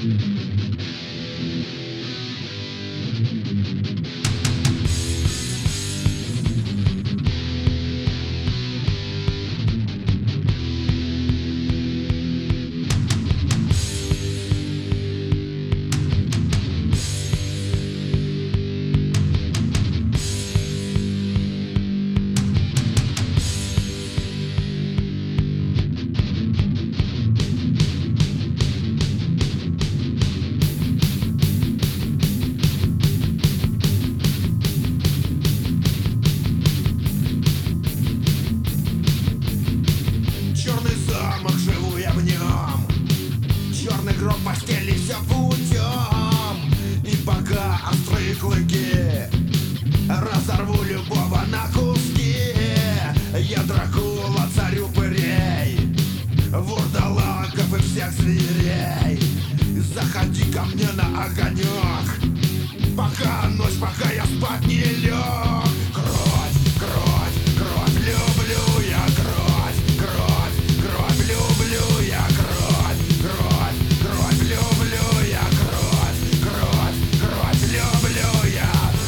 Черный замок, живу я в нем. Черный гроб постели, все путем. И пока острые клыки разорву любого на куски, я Дракула, царь упырей, вурдалаков и всех зверей. Заходи ко мне на огонек, пока ночь, пока я спать не лег. Кровь, кровь, кровь, люблю я кровь, кровь, кровь, люблю я кровь, кровь, кровь, люблю я кровь, кровь, кровь, люблю я.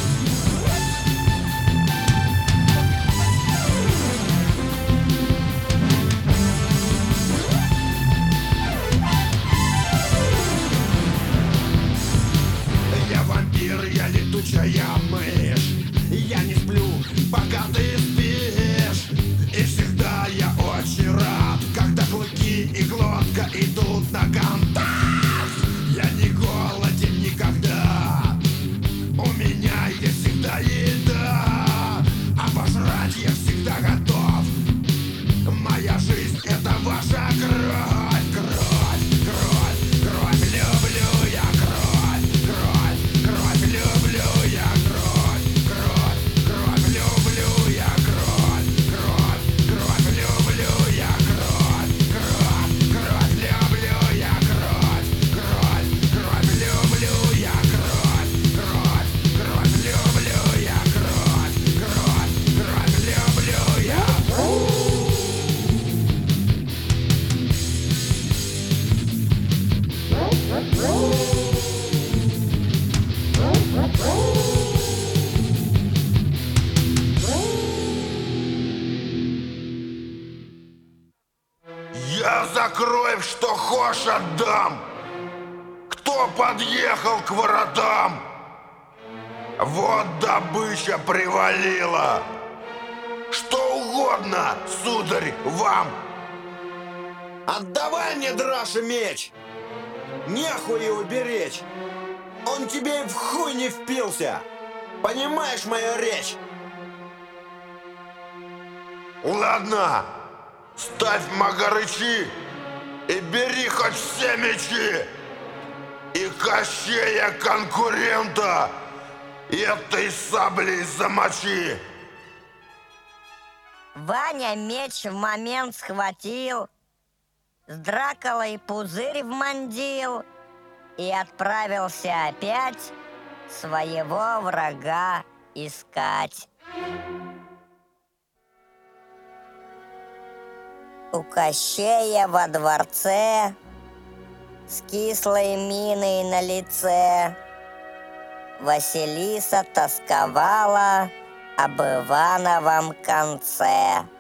Я вампир, я летучая мышь. Я не сплю, пока ты спишь. И всегда я очень рад, когда клыки и глотка идут на контакт. Я не голоден никогда, у меня есть всегда еда. А пожрать я всегда готов. Моя жизнь — это ваша кровь. Кровь, кровь, кровь, люблю я кровь. Кровь, кровь, люблю я кровь. Кровь, кровь, люблю я кровь. Кровь, кровь, люблю я кровь. Кровь, кровь, люблю я кровь. Кровь, кровь, люблю я кровь. Кровь, кровь, люблю я кровь. Кровь, кровь, люблю я. Я за кровь что хошь отдам. Кто подъехал к воротам? Вот добыча привалила. Что угодно, сударь, вам. Отдавай мне, Драша, меч. Нехуй его беречь. Он тебе и в хуй не впился. Понимаешь мою речь? Ладно, ставь магарычи и бери хоть все мечи. И Кощея конкурента этой саблей замочи. Ваня меч в момент схватил, с Дракулой пузырь вмандил и отправился опять своего врага искать. У Кощея во дворце с кислой миной на лице Василиса тосковала об Ивановом конце.